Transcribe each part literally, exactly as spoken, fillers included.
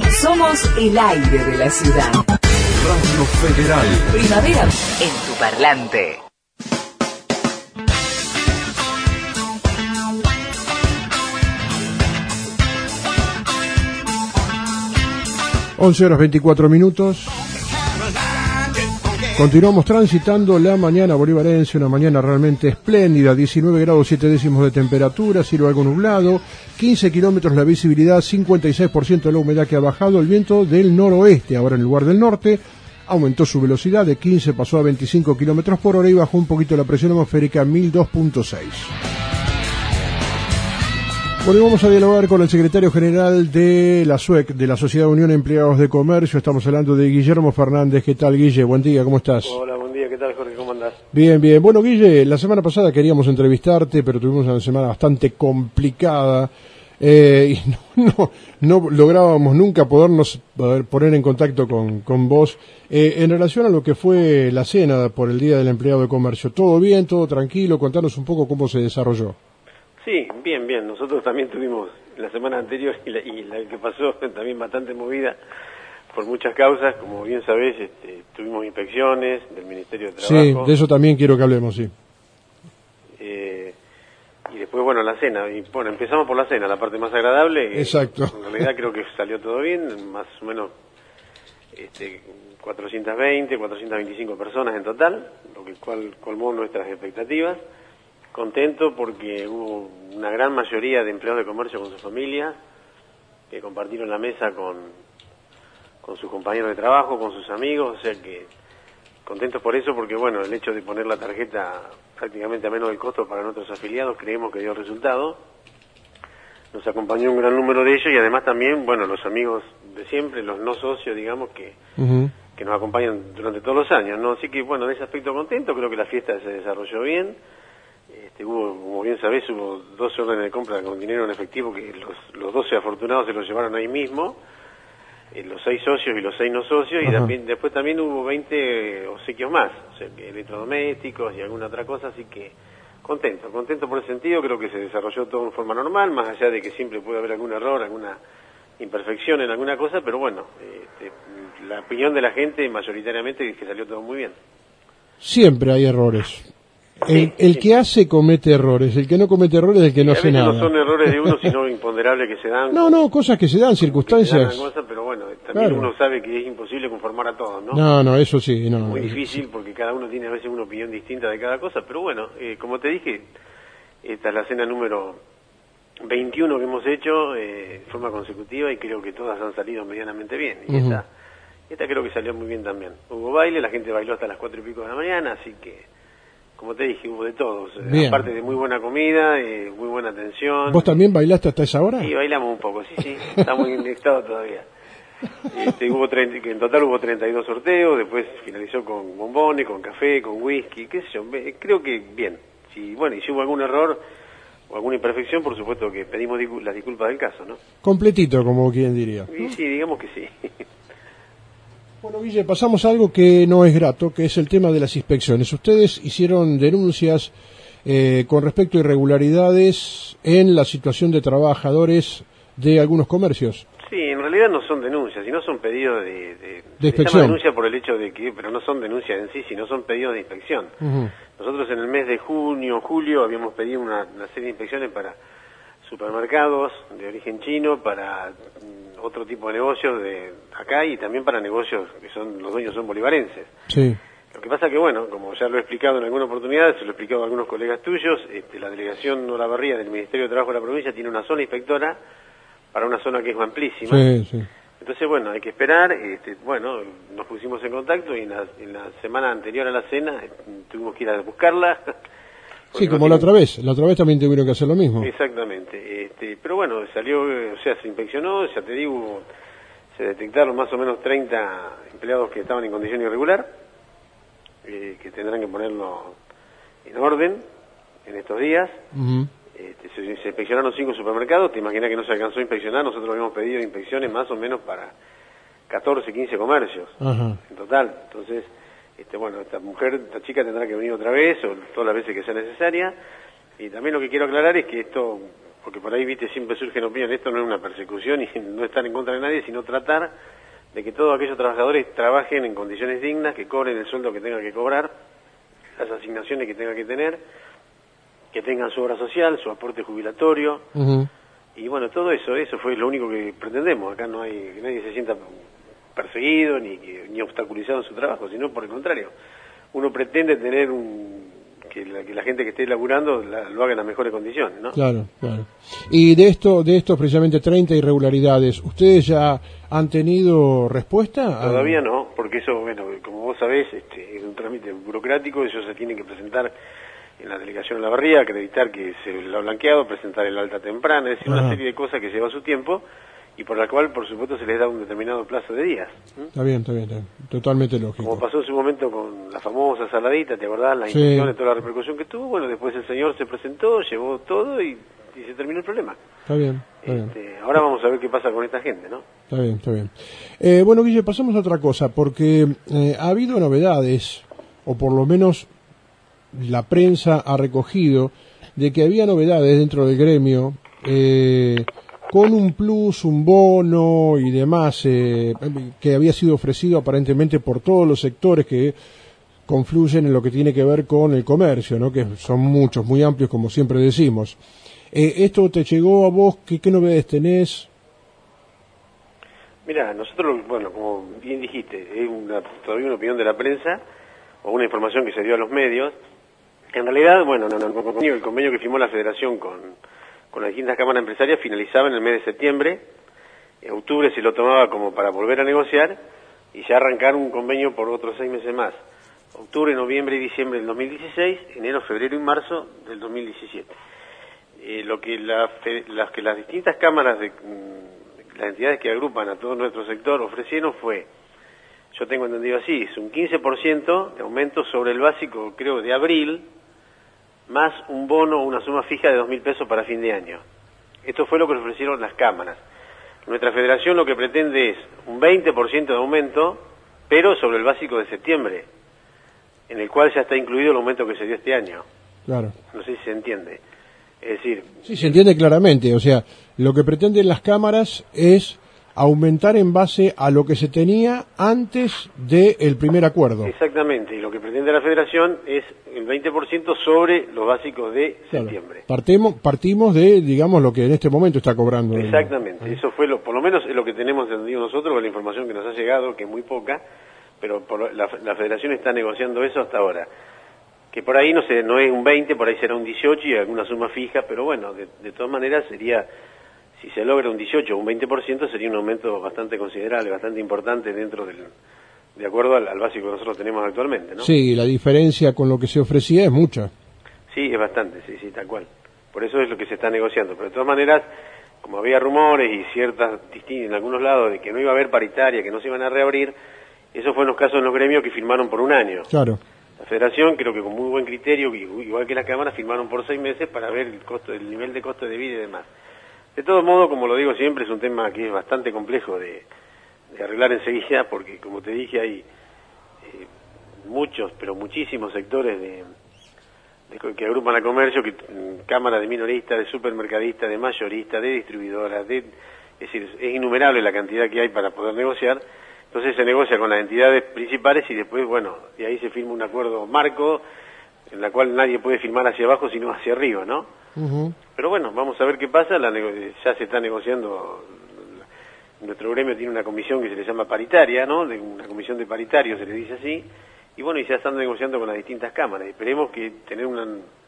Somos el aire de la ciudad. Radio Federal. Primavera en tu parlante. once horas veinticuatro minutos. Continuamos transitando la mañana bolivarense, una mañana realmente espléndida, diecinueve grados siete décimos de temperatura, cielo algo nublado, quince kilómetros la visibilidad, cincuenta y seis por ciento de la humedad que ha bajado, el viento del noroeste, ahora en lugar del norte, aumentó su velocidad, de quince pasó a veinticinco kilómetros por hora y bajó un poquito la presión atmosférica a mil dos punto seis. Bueno, vamos a dialogar con el secretario general de la S U E C, de la Sociedad de Unión de Empleados de Comercio. Estamos hablando de Guillermo Fernández. ¿Qué tal, Guille? Buen día, ¿cómo estás? Hola, buen día. ¿Qué tal, Jorge? ¿Cómo andás? Bien, bien. Bueno, Guille, la semana pasada queríamos entrevistarte, pero tuvimos una semana bastante complicada eh, y no, no, no lográbamos nunca podernos poder poner en contacto con, con vos. Eh, en relación a lo que fue la cena por el Día del Empleado de Comercio, ¿todo bien, todo tranquilo? Contanos un poco cómo se desarrolló. Sí, bien, bien. Nosotros también tuvimos la semana anterior y la, y la que pasó también bastante movida por muchas causas. Como bien sabés, este, tuvimos inspecciones del Ministerio de Trabajo. Sí, de eso también quiero que hablemos, sí. Eh, y después, bueno, la cena. Y bueno, empezamos por la cena, la parte más agradable. Exacto. En realidad creo que salió todo bien, más o menos este, cuatrocientas veinte, cuatrocientas veinticinco personas en total, lo que cual colmó nuestras expectativas. Contento porque hubo una gran mayoría de empleados de comercio con sus familias que compartieron la mesa con, con sus compañeros de trabajo, con sus amigos, o sea que contentos por eso porque bueno, el hecho de poner la tarjeta prácticamente a menos del costo para nuestros afiliados creemos que dio resultado. Nos acompañó un gran número de ellos y además también, bueno, los amigos de siempre, los no socios, digamos, que, uh-huh. que nos acompañan durante todos los años, ¿no? Así que bueno, en ese aspecto contento, creo que la fiesta se desarrolló bien. Este, hubo, como bien sabés, hubo dos órdenes de compra con dinero en efectivo que los, los doce afortunados se los llevaron ahí mismo, eh, los seis socios y los seis no socios, Ajá. y también, después también hubo veinte obsequios más, o sea, que electrodomésticos y alguna otra cosa, así que contento, contento por ese sentido, creo que se desarrolló todo en forma normal, más allá de que siempre puede haber algún error, alguna imperfección en alguna cosa, pero bueno, este, la opinión de la gente mayoritariamente es que salió todo muy bien. Siempre hay errores. El, Sí, el sí. que hace comete errores, el que no comete errores es el que no a hace veces nada. no son errores de uno, sino imponderables que se dan. No, no, cosas que se dan, circunstancias. Se dan cosas, pero bueno, también Claro. uno sabe que es imposible conformar a todos, ¿no? No, no, eso sí, no. Es muy es- difícil porque cada uno tiene a veces una opinión distinta de cada cosa, pero bueno, eh, como te dije, esta es la cena número veintiuno que hemos hecho eh, de forma consecutiva y creo que todas han salido medianamente bien. Y Ujú. esta, esta creo que salió muy bien también. Hubo baile, la gente bailó hasta las cuatro y pico de la mañana, así que, como te dije, hubo de todos. Eh, Bien. Aparte de muy buena comida, eh, muy buena atención. ¿Vos también bailaste hasta esa hora? Sí, bailamos un poco, sí, sí, estamos en estado todavía. Este, hubo treinta, que en total hubo treinta y dos sorteos, después finalizó con bombones, con café, con whisky, qué sé yo, ve- creo que bien. Si, bueno, y si hubo algún error o alguna imperfección, por supuesto que pedimos discul- las disculpas del caso, ¿no? Completito, como quien diría. Y sí, digamos que sí. Bueno, Guille, pasamos a algo que no es grato, que es el tema de las inspecciones. Ustedes hicieron denuncias eh, con respecto a irregularidades en la situación de trabajadores de algunos comercios. Sí, en realidad no son denuncias, sino son pedidos de... de, De se inspección. llama denuncia por el hecho de que, pero no son denuncias en sí, sino son pedidos de inspección. Ujú. Nosotros en el mes de junio, julio, habíamos pedido una, una serie de inspecciones para supermercados de origen chino, para mm, otro tipo de negocios de acá y también para negocios que son los dueños son bolivarenses. Sí. Lo que pasa que, bueno, como ya lo he explicado en alguna oportunidad, se lo he explicado a algunos colegas tuyos, este, la delegación Olavarría del Ministerio de Trabajo de la provincia tiene una zona inspectora para una zona que es amplísima. Sí, sí. Entonces, bueno, hay que esperar, este, bueno, nos pusimos en contacto y en la, en la semana anterior a la cena eh, tuvimos que ir a buscarla. Sí, porque como no la tiene- otra vez. La otra vez también tuvieron que hacer lo mismo. Exactamente, este, pero bueno, salió, eh, o sea, se inspeccionó, ya te digo, hubo- se detectaron más o menos treinta empleados que estaban en condición irregular, eh, que tendrán que ponerlo en orden en estos días. Ujú. Este, se, se inspeccionaron cinco supermercados, te imaginas que no se alcanzó a inspeccionar, nosotros habíamos pedido inspecciones más o menos para catorce, quince comercios Ajá. en total. Entonces, este, bueno, esta mujer, esta chica tendrá que venir otra vez o todas las veces que sea necesaria. Y también lo que quiero aclarar es que esto porque por ahí, viste, siempre surgen opiniones, esto no es una persecución y no estar en contra de nadie, sino tratar de que todos aquellos trabajadores trabajen en condiciones dignas, que cobren el sueldo que tengan que cobrar, las asignaciones que tengan que tener, que tengan su obra social, su aporte jubilatorio, uh-huh. y bueno, todo eso, eso fue lo único que pretendemos. Acá no hay, que nadie se sienta perseguido ni, ni obstaculizado en su trabajo, sino por el contrario, uno pretende tener un que la, que la gente que esté laburando la, lo haga en las mejores condiciones, ¿no? Claro, claro. Y de esto, de estos precisamente treinta irregularidades, ¿ustedes ya han tenido respuesta? Todavía a... no, porque eso, bueno, como vos sabés, este, es un trámite burocrático, ellos se tienen que presentar en la delegación de la barría, acreditar que se lo ha blanqueado, presentar el alta temprana, es decir, Ajá. una serie de cosas que lleva su tiempo, y por la cual, por supuesto, se les da un determinado plazo de días. ¿Mm? Está bien, está bien, está bien, totalmente lógico. Como pasó en su momento con la famosa saladita, ¿te acordás? La inclusión y sí. toda la repercusión que tuvo, bueno, después el señor se presentó, llevó todo y, y se terminó el problema. Está bien, está este, bien. Ahora vamos a ver qué pasa con esta gente, ¿no? Está bien, está bien. Eh, bueno, Guille, pasamos a otra cosa, porque eh, ha habido novedades, o por lo menos la prensa ha recogido, de que había novedades dentro del gremio, eh, con un plus, un bono y demás, eh, que había sido ofrecido aparentemente por todos los sectores que confluyen en lo que tiene que ver con el comercio, ¿no? Que son muchos, muy amplios, como siempre decimos. Eh, ¿Esto te llegó a vos? ¿Qué, qué novedades tenés? Mira, nosotros, bueno, como bien dijiste, es una, todavía una opinión de la prensa, o una información que se dio a los medios. En realidad, bueno, no, no, no, el convenio que firmó la Federación con... con las distintas cámaras empresarias finalizaba en el mes de septiembre, en octubre se lo tomaba como para volver a negociar y ya arrancar un convenio por otros seis meses más. Octubre, noviembre y diciembre del dos mil dieciséis, enero, febrero y marzo del dos mil diecisiete. Eh, lo que, la, las, que las distintas cámaras, de las entidades que agrupan a todo nuestro sector ofrecieron fue, yo tengo entendido así, es un quince por ciento de aumento sobre el básico, creo, de abril, más un bono, una suma fija de dos mil pesos para fin de año. Esto fue lo que ofrecieron las cámaras. Nuestra federación lo que pretende es un veinte por ciento de aumento, pero sobre el básico de septiembre, en el cual ya está incluido el aumento que se dio este año. Claro. No sé si se entiende. Es decir... Sí, se entiende claramente. O sea, lo que pretenden las cámaras es aumentar en base a lo que se tenía antes del primer acuerdo. Exactamente, y lo que pretende la Federación es el veinte por ciento sobre los básicos de claro. septiembre. Partimos, partimos de, digamos, lo que en este momento está cobrando. Exactamente, ¿eh? Eso fue, lo, por lo menos es lo que tenemos entendido nosotros, con la información que nos ha llegado, que es muy poca, pero por la, la Federación está negociando eso hasta ahora. Que por ahí no, sé, no es un veinte, por ahí será un dieciocho y alguna suma fija, pero bueno, de, de todas maneras sería... Si se logra un dieciocho o un veinte por ciento sería un aumento bastante considerable, bastante importante dentro del, de acuerdo al, al básico que nosotros tenemos actualmente, ¿no? Sí, la diferencia con lo que se ofrecía es mucha. Sí, es bastante, sí, sí, tal cual. Por eso es lo que se está negociando. Pero de todas maneras, como había rumores y ciertas distintas en algunos lados de que no iba a haber paritaria, que no se iban a reabrir, eso fue en los casos de los gremios que firmaron por un año. Claro. La Federación, creo que con muy buen criterio, igual que las cámaras, firmaron por seis meses para ver el costo, el nivel de costo de vida y demás. De todos modos, como lo digo siempre, es un tema que es bastante complejo de, de arreglar enseguida, porque como te dije, hay eh, muchos, pero muchísimos sectores de, de que agrupan al comercio, que cámaras de minoristas, de supermercadistas, de mayoristas, de distribuidoras, de, es decir, es innumerable la cantidad que hay para poder negociar. Entonces se negocia con las entidades principales y después, bueno, de ahí se firma un acuerdo marco en la cual nadie puede firmar hacia abajo sino hacia arriba, ¿no? Uh-huh. Pero bueno, vamos a ver qué pasa. La ya se está negociando. Nuestro gremio tiene una comisión que se le llama paritaria, ¿no? De una comisión de paritarios, se le dice así. Y bueno, y ya están negociando con las distintas cámaras. Esperemos que tener una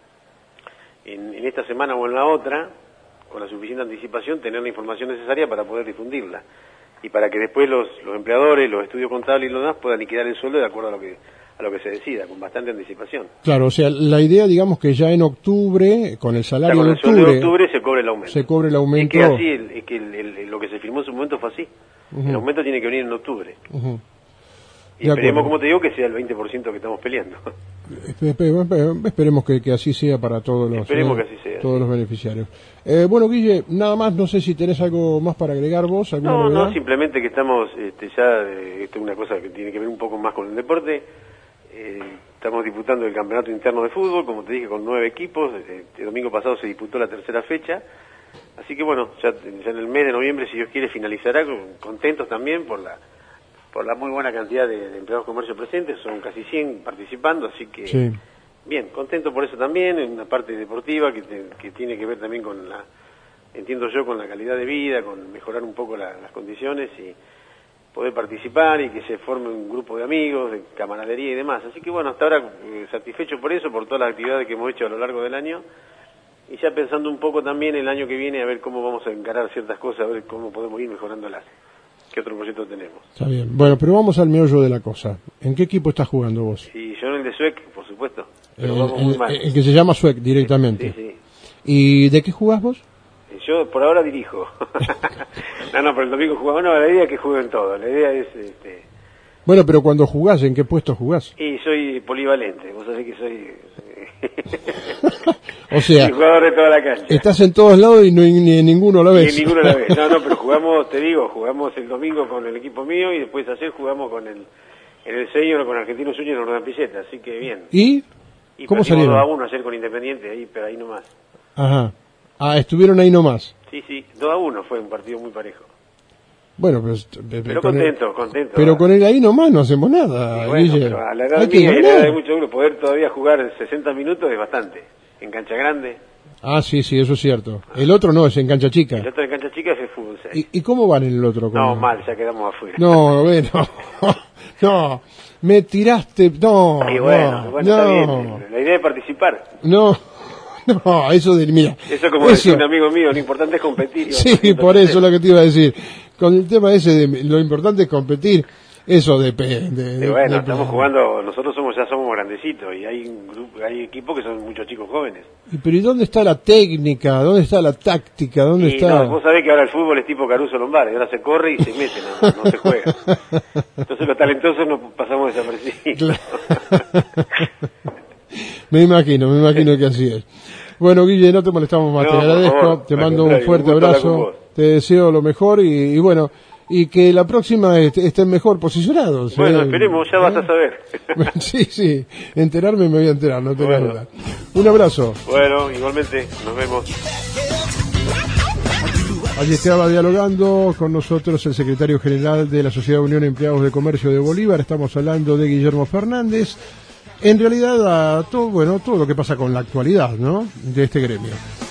en, en esta semana o en la otra, con la suficiente anticipación, tener la información necesaria para poder difundirla. Y para que después los, los empleadores, los estudios contables y los demás puedan liquidar el sueldo de acuerdo a lo que a lo que se decida, con bastante anticipación. Claro, o sea, la idea, digamos, que ya en octubre, con el salario o sea, con de el octubre... sueldo de octubre se cobre el aumento. Se cobre el aumento... Es que así, el, es que el, el, lo que se firmó en su momento fue así. Uh-huh. El aumento tiene que venir en octubre. Uh-huh. Y esperemos, como te digo, que sea el veinte por ciento que estamos peleando. Esperemos que, que así sea para todos los, esperemos eh, que así sea, todos sí. los beneficiarios. Eh, bueno, Guille, nada más, no sé si tenés algo más para agregar vos. No, novedad? no, simplemente que estamos este, ya, eh, esto es una cosa que tiene que ver un poco más con el deporte. Eh, estamos disputando el campeonato interno de fútbol, como te dije, con nueve equipos. El domingo pasado se disputó la tercera fecha. Así que bueno, ya, ya en el mes de noviembre, si Dios quiere, finalizará, con, contentos también por la por la muy buena cantidad de, de empleados de comercio presentes, son casi cien participando, así que Sí. bien, contento por eso también, en una parte deportiva que, te, que tiene que ver también con la, entiendo yo, con la calidad de vida, con mejorar un poco la, las condiciones y poder participar y que se forme un grupo de amigos, de camaradería y demás. Así que bueno, hasta ahora eh, satisfecho por eso, por todas las actividades que hemos hecho a lo largo del año, y ya pensando un poco también el año que viene a ver cómo vamos a encarar ciertas cosas, a ver cómo podemos ir mejorándolas. ¿Qué otro proyecto tenemos? Está bien. Bueno, pero vamos al meollo de la cosa. ¿En qué equipo estás jugando vos? Y yo en el de Suec, por supuesto, pero El, vamos muy el- mal. el que se llama Suec directamente. Sí, sí. ¿Y de qué jugás vos? Yo por ahora dirijo. no, no, pero el domingo jugamos. No, la idea es que jueguen todos. La idea es, este... Bueno, pero cuando jugás, ¿en qué puesto jugás? Y soy polivalente. Vos sabés que soy... O sea, soy jugador de toda la cancha. estás en todos lados y no, ni en ninguno a la Y vez. en ninguno a la vez. No, no, pero jugamos, te digo, jugamos el domingo con el equipo mío y después ayer jugamos con el... En el senior con Argentinos Juniors en Ordán Pilleta, así que bien. ¿Y? Y ¿Cómo perdimos salieron? dos a uno ayer con Independiente, ahí, pero ahí nomás. Ajá. Ah, estuvieron ahí nomás. Sí, sí, dos a uno fue un partido muy parejo. Bueno, pero... Pero con el- contento, contento. Pero con el ahí nomás no hacemos nada, Y bueno, Guille. pero a la edad Hay que mía y a la ganar. edad de muchos grupos, poder todavía jugar sesenta minutos es bastante. En cancha grande, Ah, sí, sí, eso es cierto. El otro no, es en cancha chica. el otro en cancha chica es el fútbol seis. ¿Y, y cómo van en el otro? No, con- mal, ya quedamos afuera. No, bueno, no, me tiraste, no, Y bueno, no, bueno, está no, bien. La idea es participar. no, no, eso de, mira, Eso como decía un amigo mío, lo importante es competir. y sí, entonces- por eso es lo que te iba a decir, con el tema ese de lo importante es competir, eso depende. Y de- bueno, de- estamos jugando, nosotros somos ya somos grandecitos y hay un grupo, hay equipos que son muchos chicos jóvenes. Y, pero ¿y dónde está la técnica? ¿Dónde está la táctica? ¿Dónde Y está? no, vos sabés que ahora el fútbol es tipo Caruso Lombardi, ahora se corre y se mete, no, no se juega. Entonces los talentosos nos pasamos desaparecidos. Me imagino, me imagino que así es. Bueno, Guille, no te molestamos más, No, te por agradezco, favor, te al mando un contrario, fuerte un gusto hablar con abrazo, vos. te deseo lo mejor y, y bueno, y que la próxima est- estén mejor posicionados. Bueno, ¿eh? esperemos, ya vas a saber. Sí, sí, enterarme me voy a enterar, no tengo Bueno. duda. Un abrazo. Bueno, igualmente, nos vemos. Allí estaba dialogando con nosotros el secretario general de la Sociedad Unión de Empleados de Comercio de Bolívar. Estamos hablando de Guillermo Fernández. En realidad, a todo, bueno, todo lo que pasa con la actualidad, ¿no?, de este gremio.